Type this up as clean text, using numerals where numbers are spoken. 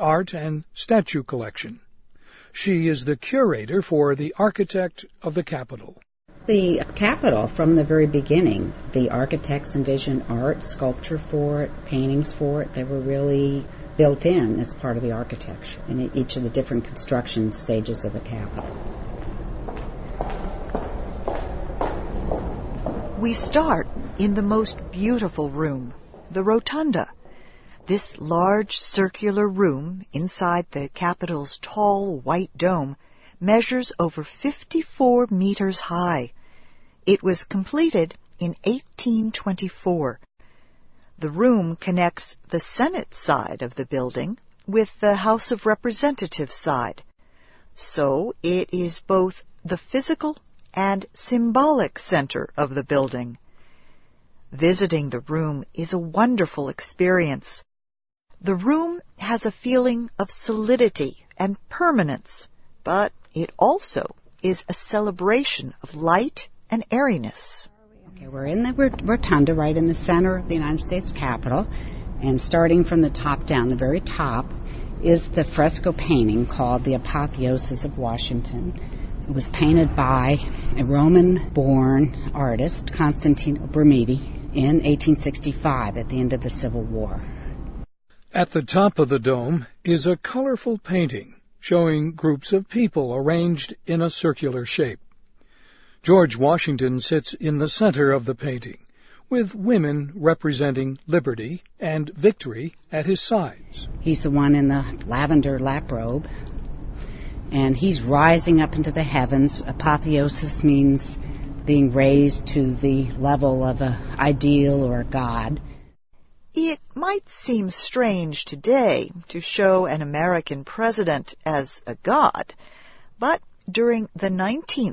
art and statue collection. She is the curator for the Architect of the Capitol. The Capitol, from the very beginning, the architects envisioned art, sculpture for it, paintings for it. They were really built in as part of the architecture in each of the different construction stages of the Capitol. We start in the most beautiful room, the Rotunda. This large circular room inside the Capitol's tall white dome measures over 54 meters high. It was completed in 1824. The room connects the Senate side of the building with the House of Representatives side. So it is both the physical and symbolic center of the building. Visiting the room is a wonderful experience. The room has a feeling of solidity and permanence, but it also is a celebration of light and airiness. Okay, we're in the Rotunda, right in the center of the United States Capitol, and starting from the top down, the very top, is the fresco painting called The Apotheosis of Washington. It was painted by a Roman-born artist, Constantino Brumidi, in 1865 at the end of the Civil War. At the top of the dome is a colorful painting showing groups of people arranged in a circular shape. George Washington sits in the center of the painting, with women representing liberty and victory at his sides. He's the one in the lavender lap robe, and he's rising up into the heavens. Apotheosis means being raised to the level of an ideal or a god. It might seem strange today to show an American president as a god, but during the 19th